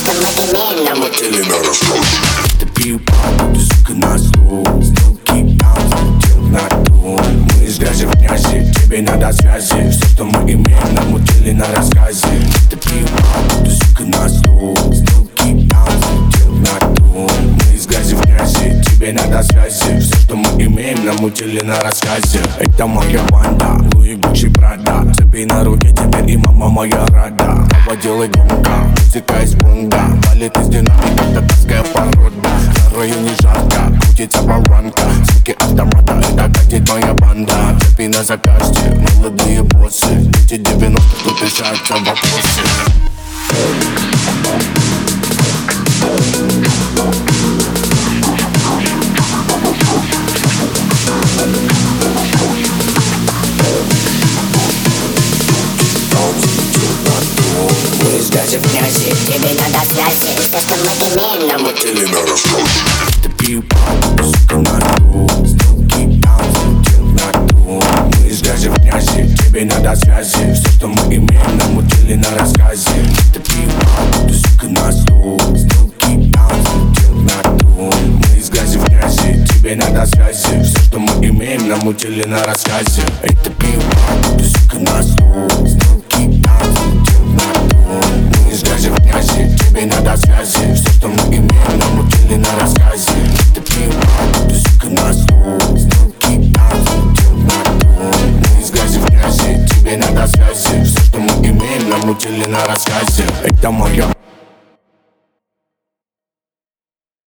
что мы имеем, намутили на раскол. Ты пью папу, ты сука на стул. Сделки аудио на ту. Мы из грязи в грязи, тебе надо связи. Все, что мы имеем, намутили на рассказе. Ты пью папу, ты сука на стул. Сделки аудио на ту. Мы из грязи в грязи, тебе надо связи. Все, что мы имеем, намутили на рассказе. Это моя банда, Луи, Гуччи, Прада. Цепи на руке теперь и мама моя рада. Баба делай громко, музыка из бунга. Валит из динамика, татарская порода. На районе жарко, крутится баранка. Звуки автомата, это катит моя банда. Цепи на заказе, молодые боссы. Дети 90-х, тут решаются вопросы. грязи в грязи, тебе надо связи. Все, что мы имеем, намутили на раскол. Ты пью папу, сука на ту. Сделки аудио на ту. Мы из грязи в грязи, тебе надо связи. Все, что мы имеем, намутили на рассказе. Ты пью папу, ты сука на стул. Сделки аудио на ту. Мы из грязи в грязи, тебе надо связи. Все, что мы имеем, намутили на рассказе. Эй, ты пью папу, ты сука на стул. Сделки аудио на ту. Мы из грязи в грязи, тебе надо связи. Все, что мы имеем, намутили на рассказе. Ты пью папу, ты сука на стул. Сделки аудио на ту. Мы из грязи в грязи, тебе надо связи. Все, что мы имеем, намутили на рассказе. Это моя